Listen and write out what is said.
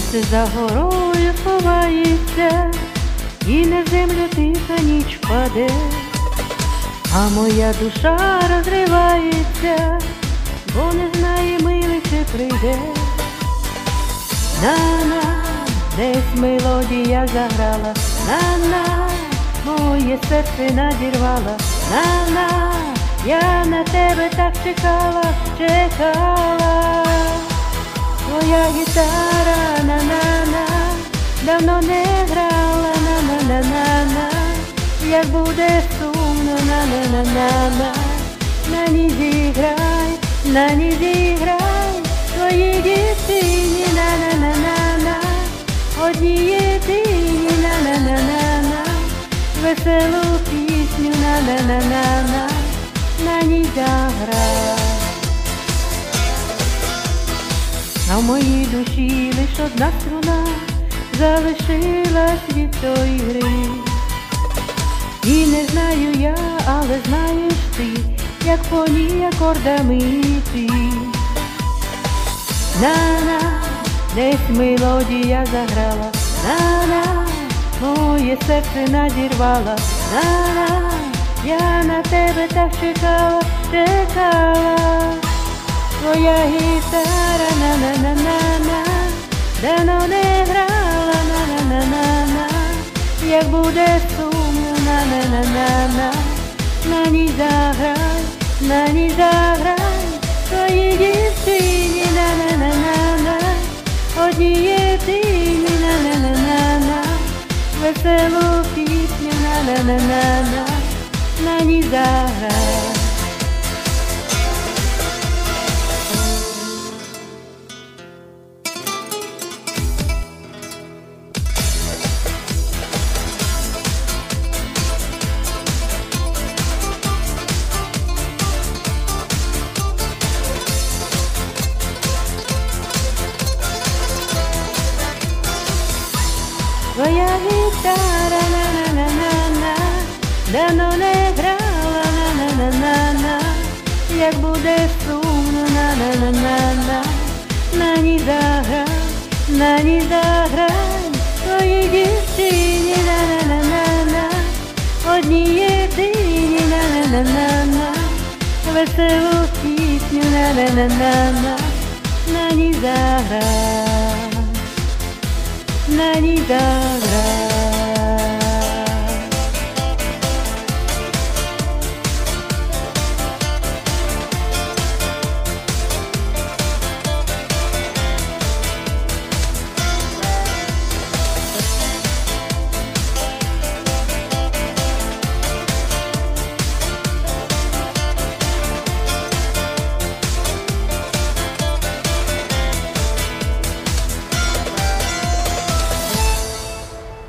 Сонце за горою сховається, і на землю тиха ніч паде, а моя душа розривається, бо не знає, милий, чи прийде. На-на, десь мелодія заграла, на-на, моє серце надірвала, на-на, я на тебе так чекала, чекала. Твоя гітара, на-на-на, давно не грала, на-на-на-на-на, як буде сумно, на-на-на-на-на, на ній зіграй, на ній зіграй, твоїй дівчині, на-на-на-на-на, одній єдині, на-на-на-на-на, веселу пісню, на-на-на-на-на, на ній заграй. А в моїй душі лиш одна струна залишилась від тої гри. І не знаю я, але знаєш ти, як по ній акордами йти. На-на, десь мелодія заграла, на-на, моє серце надірвала, на-на, я на тебе так чекала, чекала. Твоя гітара, на-на-на-на-на, давно не грала, на-на-на-на-на, як буде сумно, на-на-на-на-на, на ній заграй, на ній заграй, твоїй дівчині, на-на-на-на-на, одній єдині, на-на-на-на-на, веселу пісню, на-на-на-на-на, на ній заграй. Твоя гітара, на-на-на-на-на, давно не грала, на-на-на-на-на, як буде сумно, на-на-на-на-на, на ній заграй, на ній заграй, твоїй дівчині, на-на-на-на-на, одній єдині, на-на-на-на-на, веселу пісню, на-на-на-на-на, на ній заграй, на ній заграй.